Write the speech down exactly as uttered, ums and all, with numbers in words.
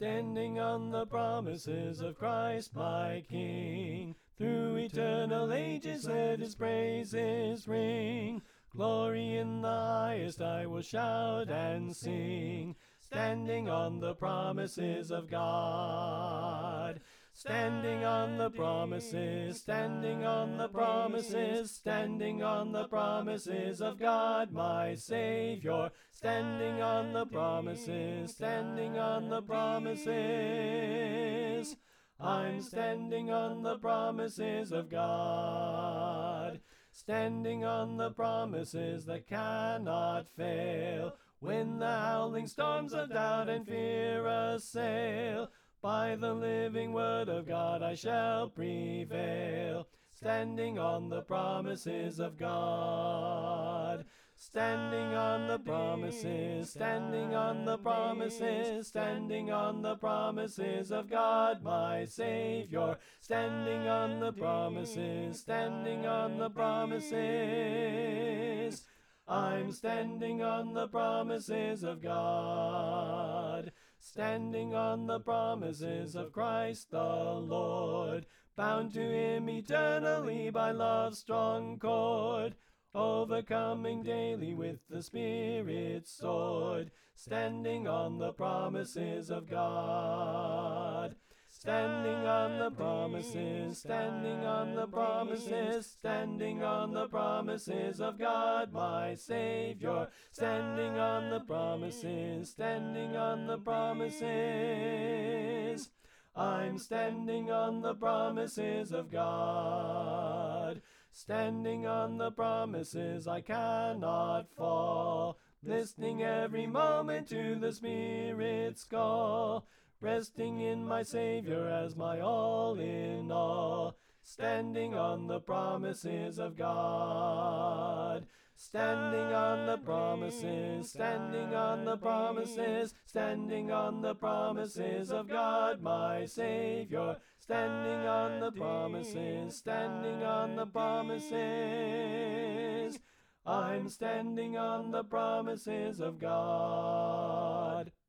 standing on the promises of Christ my King. Through eternal ages let his praises ring. Glory in the highest I will shout and sing, standing on the promises of God. Standing on the promises, standing on the promises, standing on the promises of God my Savior. Standing on the promises, standing on the promises. I'm standing on the promises of God. Standing on the promises that cannot fail. When the howling storms of doubt and fear assail, by the living word of God I shall prevail. Standing on the promises of God. Standing on the promises, standing on the promises, standing on the promises of God my Savior. Standing on the promises, standing on the promises. I'm standing on the promises of God. Standing on the promises of Christ the Lord, bound to him eternally by love's strong cord, overcoming daily with the Spirit's sword, standing on the promises of God. Standing on the promises, standing on the promises, standing on the promises of God my Savior. Standing on the promises, standing on the promises. I'm standing on the promises of God. Standing on the promises I cannot fall, listening every moment to the Spirit's call, resting in my Savior as my all in all. Standing on the promises of God. Standing on the promises, standing on the promises, standing on the promises of God my Savior. Standing on the promises, standing on the promises. I'm standing on the promises of God.